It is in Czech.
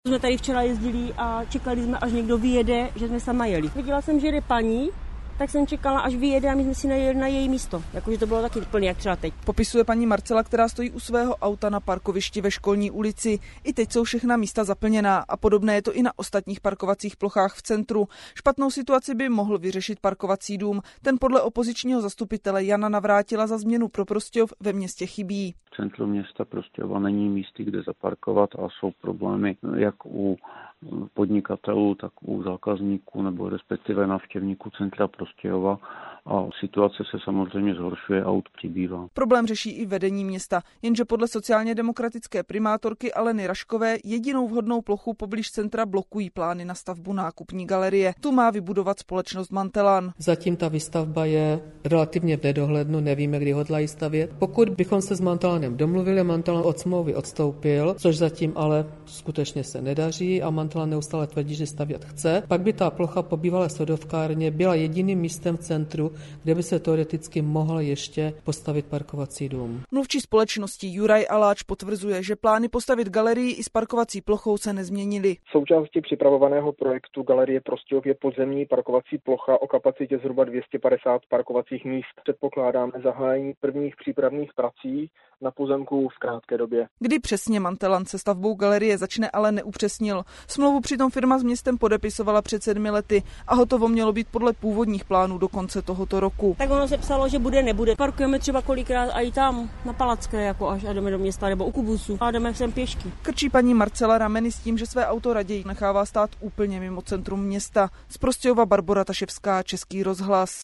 Jsme tady včera jezdili a čekali jsme, až někdo vyjede, že jsme sama jeli. Viděla jsem, že jde paní, tak jsem čekala, až vyjede a my jsme si najeli na její místo. Jakože to bylo taky plně jak třeba teď. Popisuje paní Marcela, která stojí u svého auta na parkovišti ve Školní ulici. I teď jsou všechna místa zaplněná a podobné je to i na ostatních parkovacích plochách v centru. Špatnou situaci by mohl vyřešit parkovací dům. Ten podle opozičního zastupitele Jana Navrátila za změnu pro Prostějov ve městě chybí. V centru města Prostějova není místy, kde zaparkovat a jsou problémy jak u podnikatelů, tak u zákazníků nebo respektive návštěvníků centra Prostějova a situace se samozřejmě zhoršuje, aut přibývá. Problém řeší i vedení města, jenže podle sociálně demokratické primátorky Aleny Raškové jedinou vhodnou plochu poblíž centra blokují plány na stavbu nákupní galerie. Tu má vybudovat společnost Mantelan. Zatím ta výstavba je relativně v nedohlednu, nevíme, kdy hodlají stavět. Pokud bychom se s Mantelanem domluvili, Mantelan od smlouvy odstoupil, což zatím ale skutečně se nedaří a Mantelan neustále tvrdí, že stavět chce, pak by ta plocha po bývalé sodovkárně byla jediným místem v centru, kde by se teoreticky mohl ještě postavit parkovací dům. Mluvčí společnosti Juraj Aláč potvrzuje, že plány postavit galerii i s parkovací plochou se nezměnily. Součástí připravovaného projektu Galerie Prostějov je podzemní parkovací plocha o kapacitě zhruba 250 parkovacích míst. Předpokládáme zahájení prvních přípravných prací na pozemku v krátké době. Kdy přesně Mantelan se stavbou galerie začne, ale neupřesnil. Smlouvu přitom firma s městem podepisovala před 7 lety a hotovo mělo být podle původních plánů do konce tohoto roku. Tak ono se psalo, že bude, nebude. Parkujeme třeba kolikrát a i tam na Palacké, jako až jdeme do města nebo u Kubusu a jdeme sem pěšky. Krčí paní Marcela rameny s tím, že své auto raději nechává stát úplně mimo centrum města. Z Prostějova Barbora Taševská, Český rozhlas.